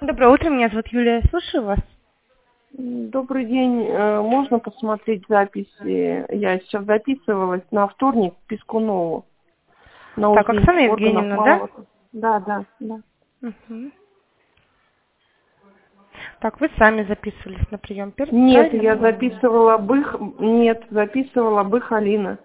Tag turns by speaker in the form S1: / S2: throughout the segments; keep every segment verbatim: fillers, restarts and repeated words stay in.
S1: Доброе утро, меня зовут Юлия, слушаю вас.
S2: Добрый день. Э, Можно посмотреть записи? Я сейчас записывалась на вторник к Пискунову на
S1: Так,
S2: УЗИ
S1: Оксана
S2: органов
S1: Евгеньевна, да?
S2: малого. Да, да, да.
S1: Угу. Так, вы сами записывались на прием, пер-
S2: Нет,
S1: правильно
S2: я
S1: поняла?
S2: записывала бых, нет, записывала бых Алина.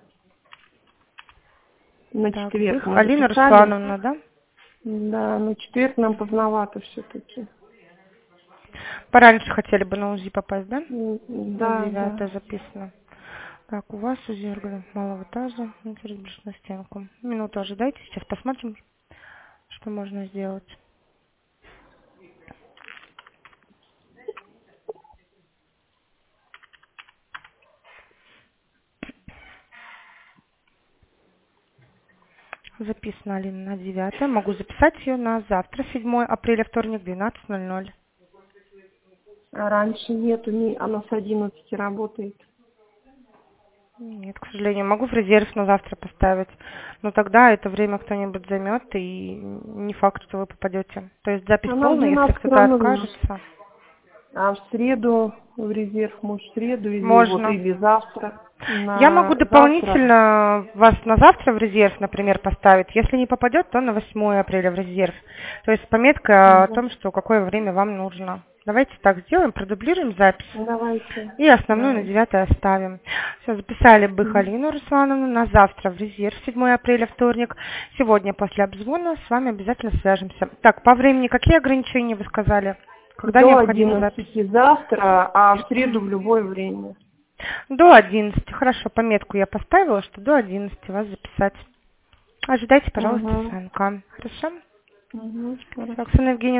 S2: На
S1: Так,
S2: четверг
S1: Бых
S2: мы
S1: Алина
S2: записали.
S1: Руслановна, да?
S2: Да, на четверг нам поздновато все-таки.
S1: Пораньше хотели бы на УЗИ попасть, да? На
S2: Да, да.
S1: девятое записано. Так, у вас УЗИ органов малого таза, брюшную стенку. Минуту ожидайте, сейчас посмотрим, что можно сделать. Записано Алина на девятое. Могу записать ее на завтра, седьмое апреля, вторник, двенадцать ноль ноль.
S2: А раньше нету, не, она с одиннадцати работает.
S1: Нет, к сожалению, могу в резерв на завтра поставить. Но тогда это время кто-нибудь займет, и не факт, что вы попадете. То есть запись
S2: Она в
S1: полная, если
S2: двенадцать
S1: кто-то
S2: равно.
S1: откажется,
S2: А в среду в резерв, может, в среду или вот
S1: можно.
S2: или завтра.
S1: Я могу
S2: На завтра.
S1: дополнительно вас на завтра в резерв, например, поставить. Если не попадет, то на восьмое апреля в резерв. То есть пометка о
S2: Да.
S1: том, что какое время вам нужно. Давайте так сделаем, продублируем запись.
S2: Давайте.
S1: И основную на
S2: Давайте.
S1: девятое оставим. Все, записали Бых
S2: Мгм.
S1: Алину Руслановну на завтра в резерв, седьмое апреля, вторник. Сегодня после обзвона с вами обязательно свяжемся. Так, по времени какие ограничения вы сказали? Когда
S2: До
S1: необходима запись?
S2: одиннадцати завтра, а в среду в любое время.
S1: До одиннадцати. Хорошо, пометку я поставила, что до одиннадцати вас записать. Ожидайте, пожалуйста,
S2: Угу.
S1: звонка. Хорошо?
S2: Угу.
S1: Всё, Оксана Евгеньевна.